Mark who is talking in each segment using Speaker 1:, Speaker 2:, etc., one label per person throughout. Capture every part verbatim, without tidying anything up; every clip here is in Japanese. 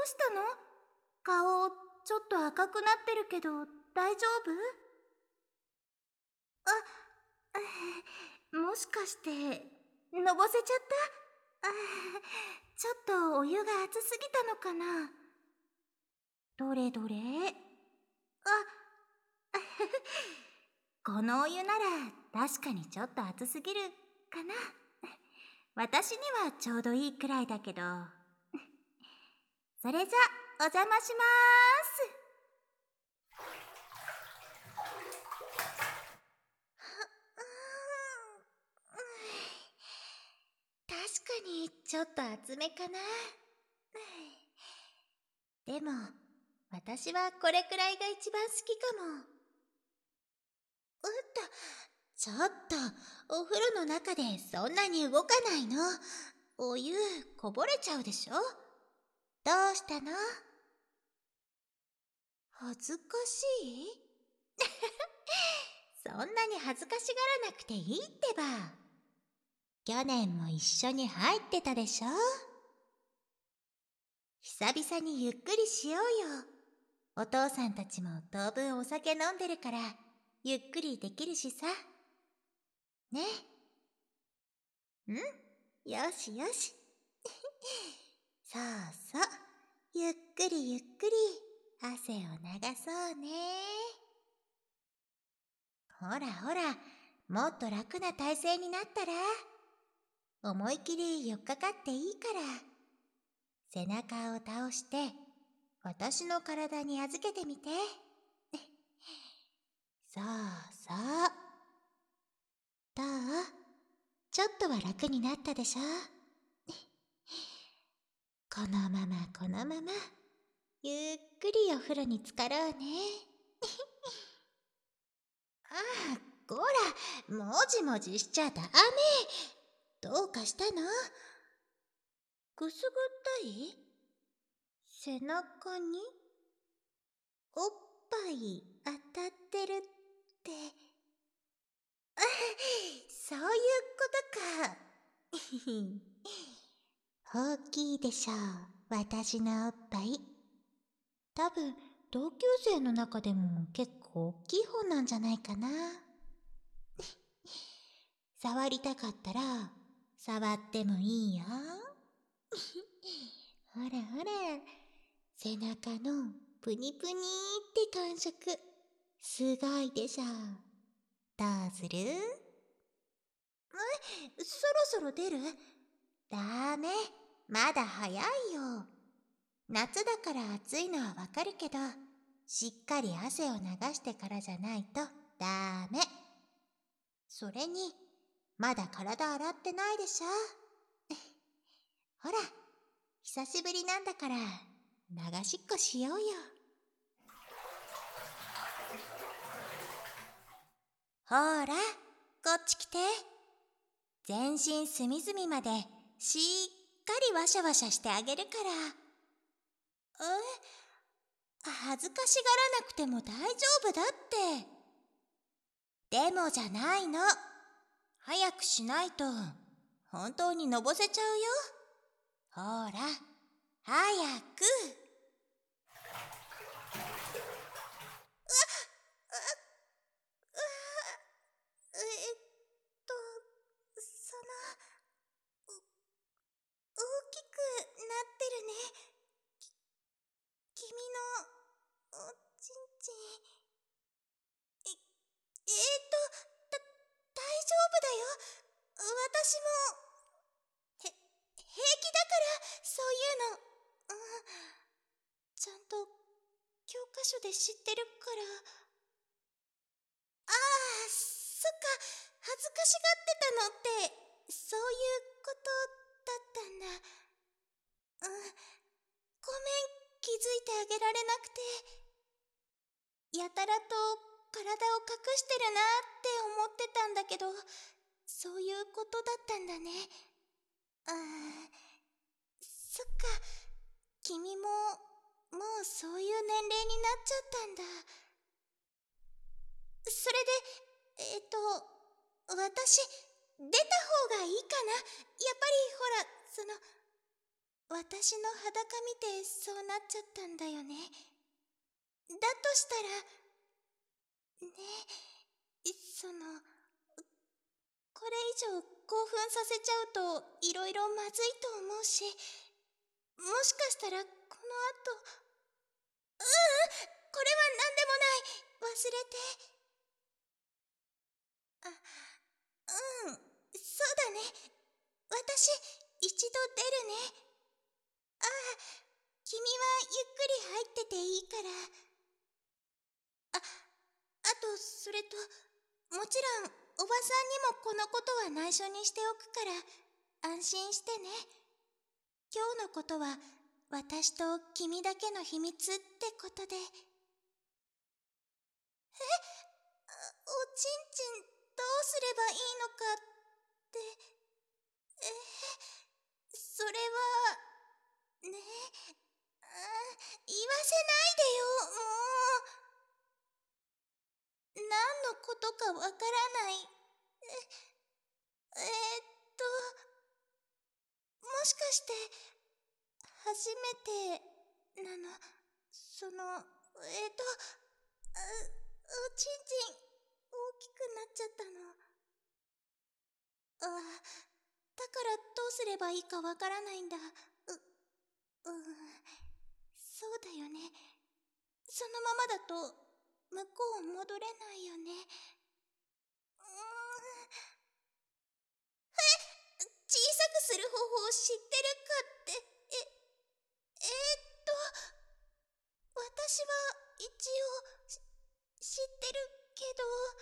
Speaker 1: うしたの？顔、ちょっと赤くなってるけど、大丈夫？あ、えーもしかして、のぼせちゃった？あちょっとお湯が熱すぎたのかな？どれどれ？あ、このお湯なら確かにちょっと熱すぎるかな。私にはちょうどいいくらいだけど。それじゃお邪魔しまーす。確かにちょっと厚めかな。でも私はこれくらいが一番好きかも。うっと、ちょっとお風呂の中でそんなに動かないの。お湯こぼれちゃうでしょ。どうしたの？恥ずかしい？そんなに恥ずかしがらなくていいってば。去年も一緒に入ってたでしょ。久々にゆっくりしようよ。お父さんたちも当分お酒飲んでるからゆっくりできるしさ。ね。うん、よしよし。そうそう、ゆっくりゆっくり汗を流そうね。ほらほら、もっと楽な体勢になったら思い切り寄っかかっていいから。背中を倒して私の体に預けてみて。そうそう。どう？ちょっとは楽になったでしょ。このままこのままゆっくりお風呂に浸かろうね。ああ、こら、もじもじしちゃダメ。どうかしたの？くすぐったい？背中におっぱい当たってるって。あ、そういうことか。大きいでしょう、私のおっぱい。多分同級生の中でも結構大きい方なんじゃないかな。触りたかったら触ってもいいよ。ほらほら、背中のプニプニって感触、すごいでしょ。どうする？え、そろそろ出る？ダメ、まだ早いよ。夏だから暑いのはわかるけど、しっかり汗を流してからじゃないとダメ。それにまだ体洗ってないでしょ。ほら、久しぶりなんだから流しっこしようよ。ほら、こっち来て。全身隅々までしっかりワシャワシャしてあげるから。え、恥ずかしがらなくても大丈夫だって。でもじゃないの。早くしないと本当にのぼせちゃうよ。ほら、早く。えっと、その、大きくなってるね。き、君の、おちんちん。え、えーと、だ、大丈夫だよ。私も、へ、平気だから、そういうの。うん、ちゃんと、教科書で知ってるから。ああ、そっか、恥ずかしがってたのって、そういうことだったんだ。うん、ごめん、気づいてあげられなくて。やたらと体を隠してるなって思ってたんだけど、そういうことだったんだね。ああ、そっか、君ももうそういう年齢になっちゃったんだ。それで、えっと、私、出た方がいいかな。やっぱりほら、その、 私の裸見てそうなっちゃったんだよね。だとしたら、ね、その、これ以上興奮させちゃうといろいろまずいと思うし、もしかしたらこの後、ううん、これは何でもない。忘れて。あ、うん、そうだね。私、一度出るね。ああ、君はゆっくり入ってていいから。あ、あと、それと、もちろん、おばさんにもこのことは内緒にしておくから、安心してね。今日のことは、私と君だけの秘密ってことで。え、おちんちん、どうすればいいのかって、え、それは、ね、あ、言わせないでよ、もう。何のことかわからない。え、えーっと、もしかして、初めて、なの、その、えーっと、あ、おちんちん、大きくなっちゃったの。あ、だからどうすればいいかわからないんだ。う、うん、そうだよね。そのままだと、向こう戻れないよね。うーん、小さくする方法を知ってるかって、え、えーっと、私は一応、し知ってるけど、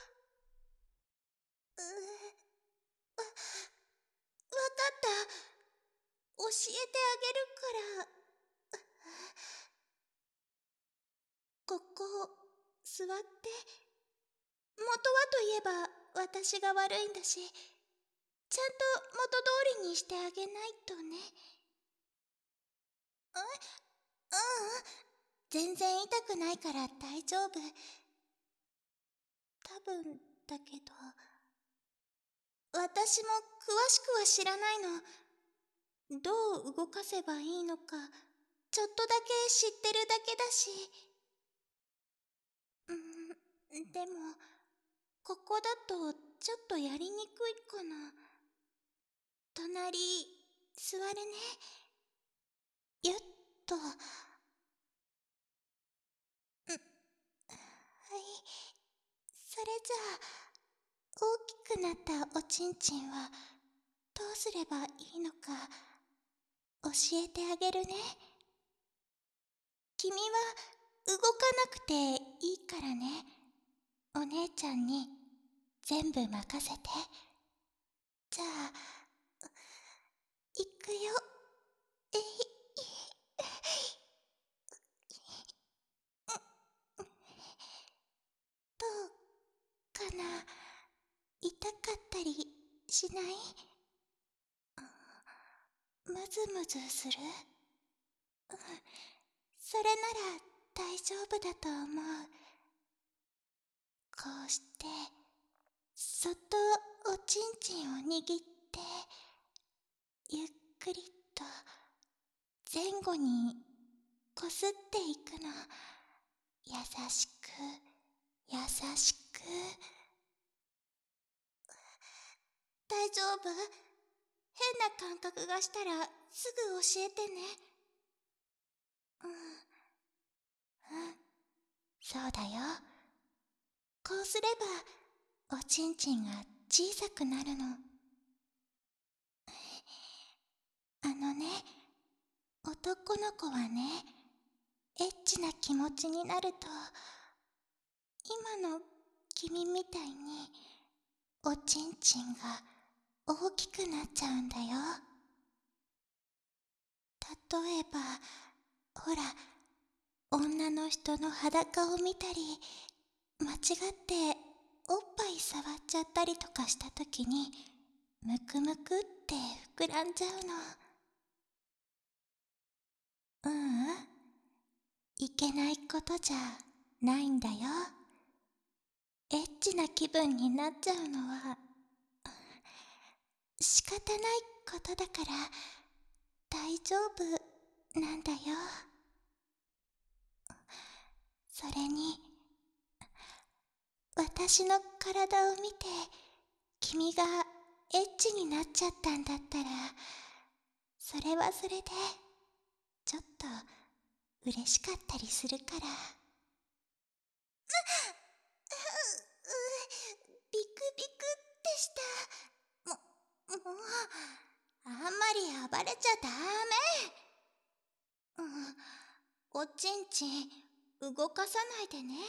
Speaker 1: うー、わ、わかった。教えてあげるから。ここ、座って。元はといえば、私が悪いんだし、ちゃんと元通りにしてあげないとね。え、ううん、全然痛くないから大丈夫。多分だけど、私も詳しくは知らないの。どう動かせばいいのか、ちょっとだけ知ってるだけだし。うん、でも、ここだとちょっとやりにくいかな。隣、座るね。ゆっと。うん、はい。それじゃあ、大きくなったおちんちんは、どうすればいいのか、教えてあげるね。君は動かなくていいからね。お姉ちゃんに全部任せて。じゃあ、いくよ。えい、どうかな。痛かったりしない？ムズムズする？うん、それなら大丈夫だと思う。こうして、そっとおちんちんを握って、ゆっくりと前後にこすっていくの。優しく、優しく。大丈夫？変な感覚がしたらすぐ教えてね。うん、うん、そうだよ。こうすればおちんちんが小さくなるの。あのね、男の子はね、エッチな気持ちになると、今の君みたいにおちんちんが大きくなっちゃうんだよ。例えば、ほら、女の人の裸を見たり、間違っておっぱい触っちゃったりとかしたときに、むくむくって膨らんじゃうの。ううん、いけないことじゃないんだよ。エッチな気分になっちゃうのは仕方ないことだから大丈夫なんだよ。それに、私の体を見て、君がエッチになっちゃったんだったら、それはそれで、ちょっと嬉しかったりするから。う、う、ビクビクでした。も、もう、あんまり暴れちゃダメ。うん、おちんちん、動かさないでね。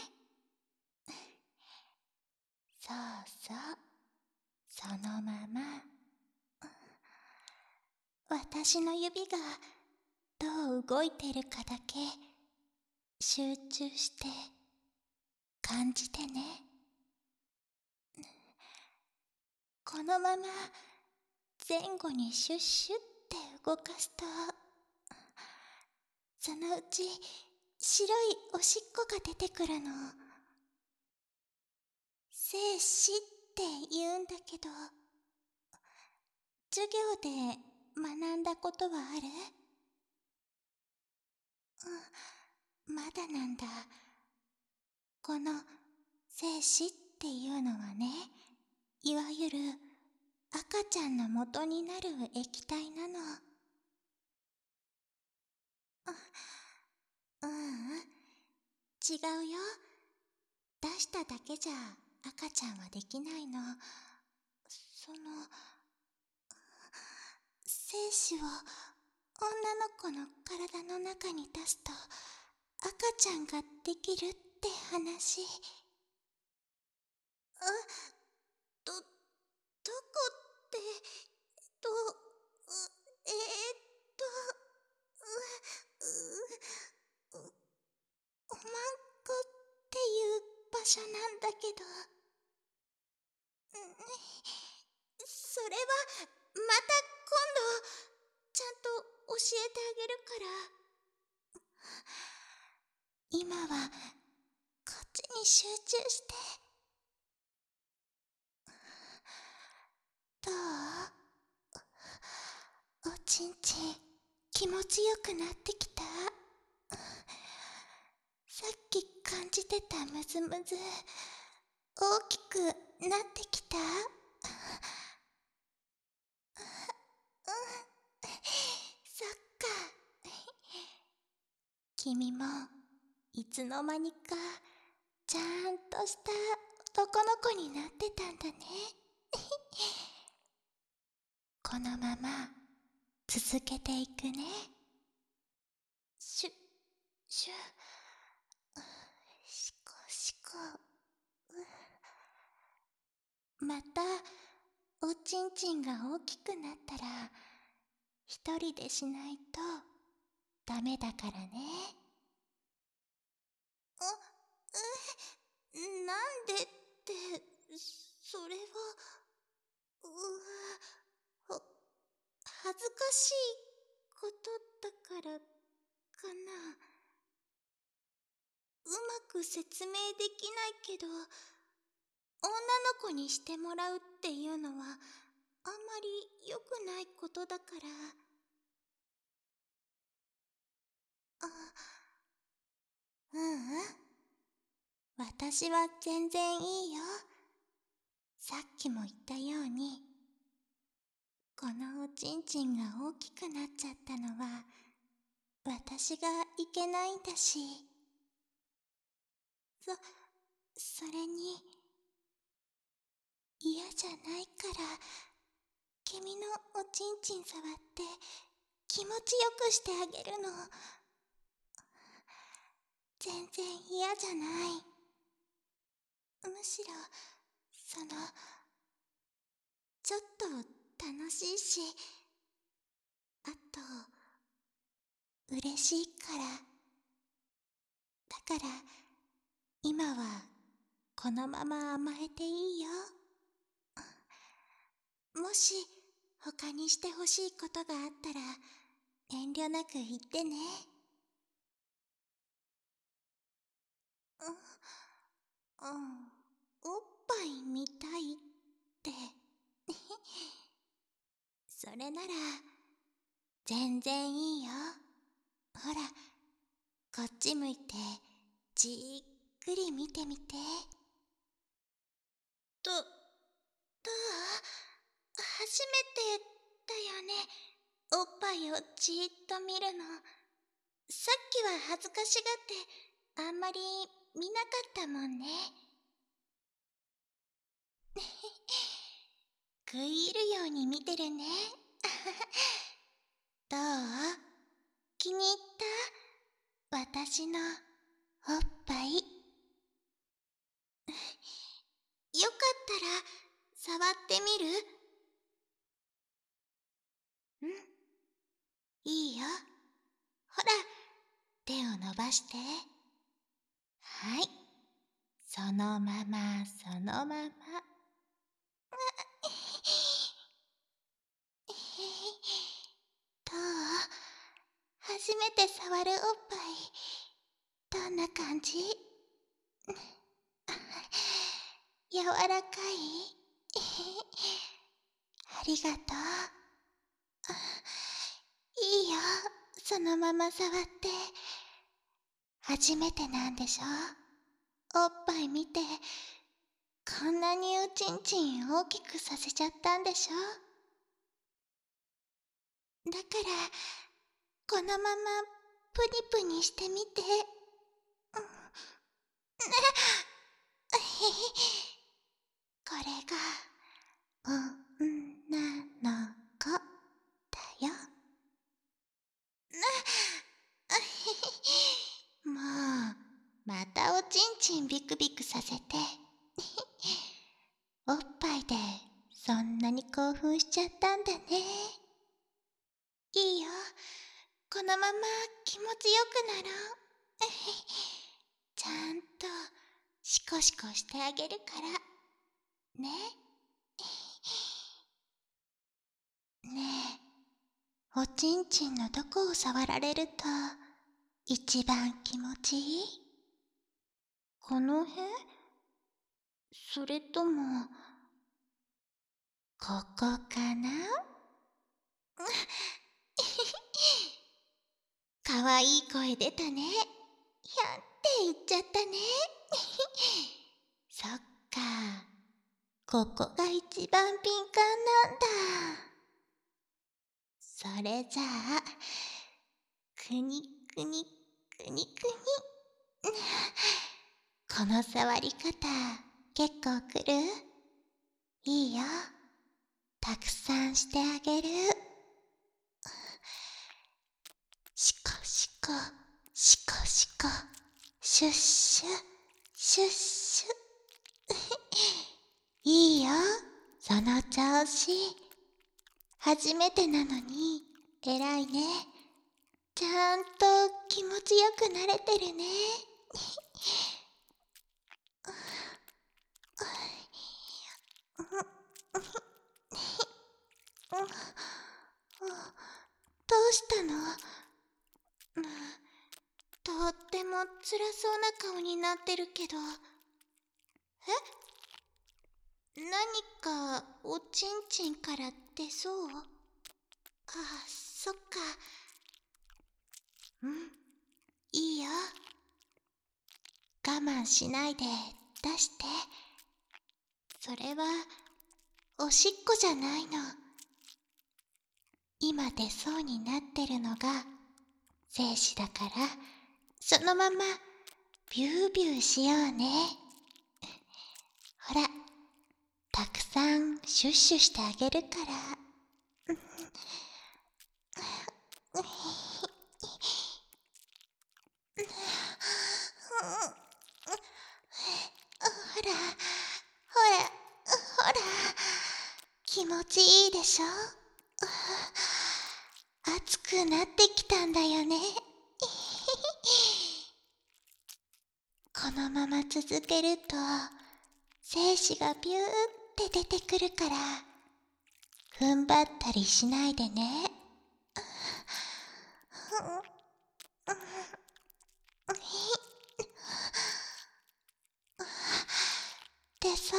Speaker 1: そうそう、そのまま。私の指がどう動いてるかだけ集中して感じてね。このまま前後にシュッシュって動かすと、そのうち白いおしっこが出てくるの。精子って言うんだけど、授業で学んだことはある？うん、まだなんだ。この精子っていうのはね、いわゆる赤ちゃんの元になる液体なの。う、ううん、違うよ。出しただけじゃ赤ちゃんはできないの。その、精子を女の子の体の中に出すと赤ちゃんができるって話。あ、ど、どこって、と、う、えー、っと、う、う、う、おまんこっていう場所なんだけど、それはまた今度ちゃんと教えてあげるから。今はこっちに集中して。どう？おちんちん気持ちよくなってきた？さっき感じてたムズムズ大きくなってきた？そっか。君もいつの間にかちゃんとした男の子になってたんだね。このまま続けていくね。シュッシュッ、シコシコ。またおちんちんが大きくなったら一人でしないとダメだからね。あ、え、なんでって、それは、う、は、恥ずかしいことだからかな。うまく説明できないけど、女の子にしてもらうっていうのはあんまり良くないことだから。あ、ううん、私は全然いいよ。さっきも言ったように、このおちんちんが大きくなっちゃったのは私がいけないんだし。そ、それに嫌じゃないから君のおちんちん触って気持ちよくしてあげるの。全然嫌じゃない。むしろそのちょっと楽しいし、あと嬉しいから。だから今はこのまま甘えていいよ。もし他にしてほしいことがあったら遠慮なく言ってね。うん、うん、おっぱい見たいってそれなら全然いいよ。ほら、こっち向いて、じーっくり見てみて。ど、どう？初めてだよね。おっぱいをじーっと見るの。さっきは恥ずかしがってあんまり見なかったもんね。食い入るように見てるね。どう？気に入った？私のおっぱい。よかったら触ってみる？うん、いいよ。ほら、手を伸ばして。はい。そのまま、そのまま。どう？初めて触るおっぱい、どんな感じ？柔らかい？ありがとう。いいよ、そのまま触って。初めてなんでしょ？おっぱい見て、こんなにおちんちん大きくさせちゃったんでしょ？だから、このままプニプニしてみて。うん、これが女の子だよ。もう、またおちんちんビクビクさせて。おっぱいでそんなに興奮しちゃったんだね。いいよ、このまま気持ちよくなろう。ちゃんとシコシコしてあげるからね。ねえ、おちんちんのどこを触られると一番気持ちいい？この辺？それともここかな？かわいい声出たね。ひゃんって言っちゃったね。そっか、ここが一番敏感なんだ。それじゃあ、くにくにくにくに。この触り方、結構くる？いいよ。たくさんしてあげる。シコシコ、シコシコ、シュッシュ、シュッシュ。いいよ、その調子。初めてなのに、偉いね。ちゃんと気持ちよくなれてるね。どうしたの？とっても辛そうな顔になってるけど。え？何かおちんちんから出そう？ああ、そっか。うん、いいよ。我慢しないで出して。それはおしっこじゃないの。今出そうになってるのが精子だから、そのままビュービューしようね。ほら、たくさんシュッシュしてあげるから。ほら、ほら、ほら、気持ちいいでしょ？熱くなってきたんだよね。このまま続けると精子がビューって出てくるから、踏ん張ったりしないでね。出そう？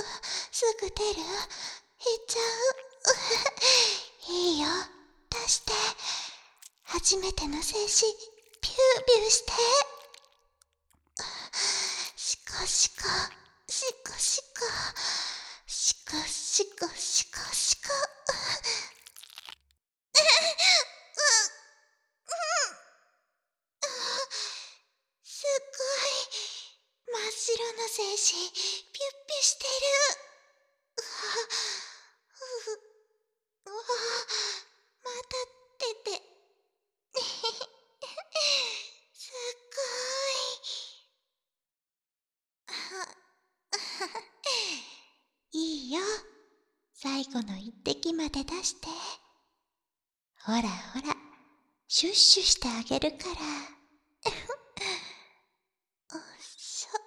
Speaker 1: すぐ出る？いっちゃう？いいよ、出して。 初めての精子、ピューピューして。シコシコ、シコシコ、シコシコシコシコ。すっごい、真っ白な精子、ピュッピュしてる。うわ、うわ、また出て。すっごい。いいよ。最後の一滴まで出して。ほらほら、シュッシュしてあげるから。おっしょ。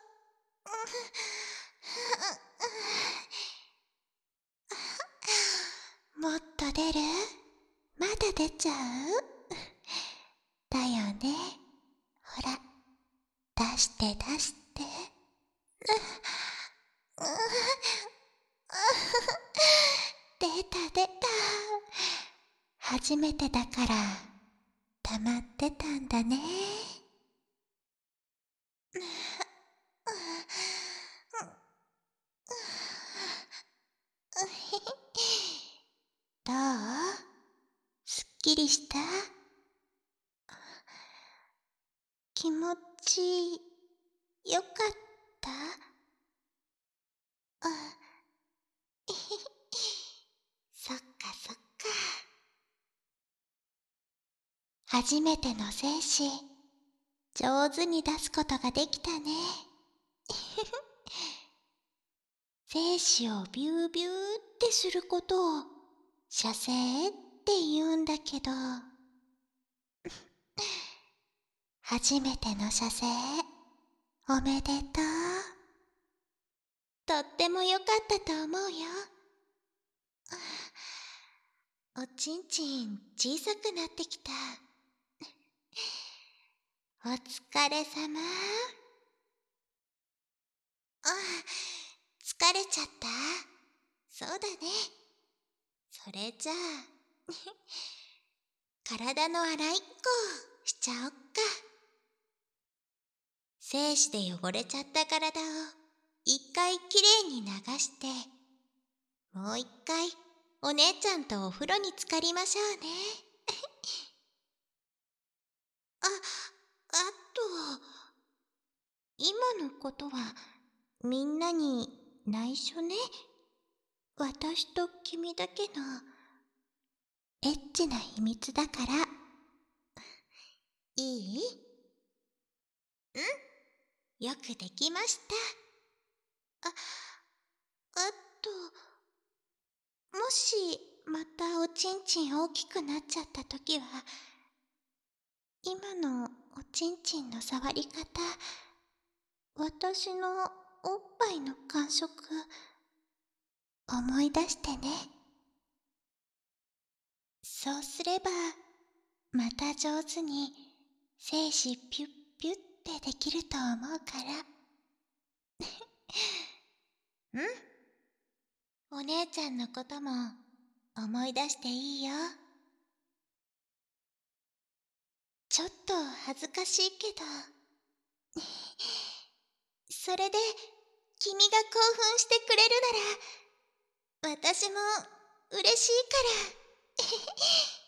Speaker 1: もっと出る？まだ出ちゃう？だよね。ほら、出して出して。出た出た。初めてだから溜まってたんだね。どう？すっきりした？気持ちよかった？あ、そっかそっか。初めての精子、上手に出すことができたね。精子をビュービューってすることを射精って言うんだけど、初めての射精、おめでとう。とってもよかったと思うよ。おちんちん小さくなってきた。お疲れさま。あ、疲れちゃった？そうだね。それじゃあ、体の洗いっこしちゃおっか。精子で汚れちゃった体を一回きれいに流して、もう一回お姉ちゃんとお風呂に浸かりましょうね。あ、あと、今のことはみんなに内緒ね。私と君だけのエッチな秘密だから。いい？うん、よくできました。あ、あと、もしまたおちんちん大きくなっちゃったときは、今のおちんちんの触り方、私のおっぱいの感触、思い出してね。そうすれば、また上手に精子ピュッピュッってできると思うから。うん、お姉ちゃんのことも思い出していいよ。ちょっと恥ずかしいけど、それで君が興奮してくれるなら、私も嬉しいから。